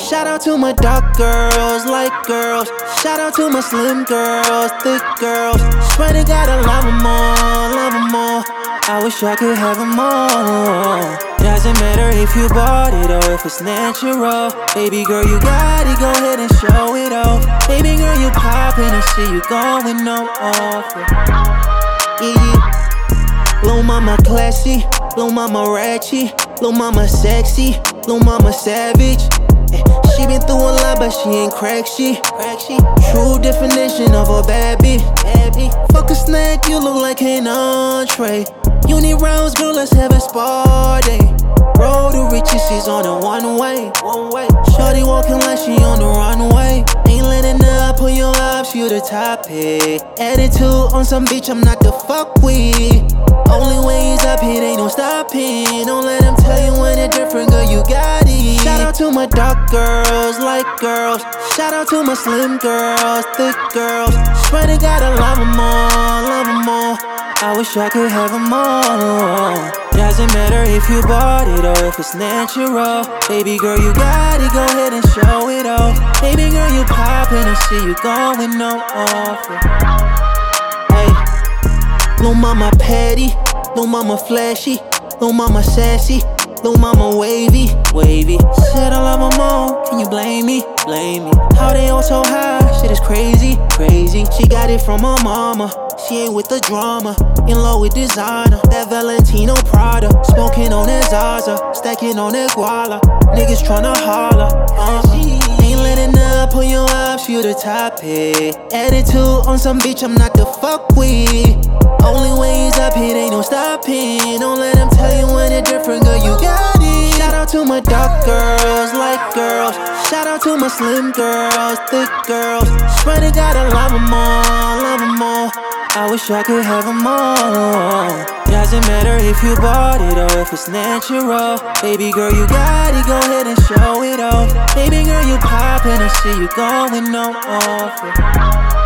Shout out to my dark girls, light girls. Shout out to my slim girls, thick girls. Swear to God I love them all, love them all. I wish I could have them all. Doesn't matter if you bought it or if it's natural. Baby girl, you got it, go ahead and show it off. Baby girl, you poppin', I see you going no off. Yeah. Lil' mama classy, lil' mama ratchet, lil' mama sexy, lil' mama savage. She been through a lot, but she ain't crack shit. True definition of a bad bitch. Fuck a snack, you look like an entree. You need rounds, girl, let's have a spa day. Road to riches, she's on a one way. Shorty walking like she on the runway. Ain't letting her pull your up, you the top hit. Attitude on some bitch, I'm not the fuck with. Only way is up, it ain't no stopping. Don't let them tell you when it's different, girl, you got it. Shout out to my dark girls, light girls. Shout out to my slim girls, thick girls. Swear to God I love them all, love them all. I wish I could have them all. Doesn't matter if you bought it or if it's natural. Baby girl, you got it, go ahead and show it off. Baby girl, you poppin', I see you going no off. Hey, lil' mama petty, lil' mama flashy, lil' mama sassy, lil' mama wavy. Said I love them all, can you blame me? How they all so high, shit is crazy. She got it from her mama, she ain't with the drama. In love with designer, that Valentino Prada. Smoking on that Zaza, stacking on that Guala. Niggas tryna holler, ain't letting her pull you up, she the top hit. Attitude on some bitch, I'm not the fuck with. Only way is up, it ain't no stopping. Don't let them tell you when it's different, girl, you got it. Shout out to my dark girls, light girls. Shout out to my slim girls, thick girls. Swear to God I love them all, love them all. I wish I could have them all. Doesn't matter if you bought it or if it's natural. Baby girl, you got it, go ahead and show it off. Baby girl, you poppin', I see you going no off.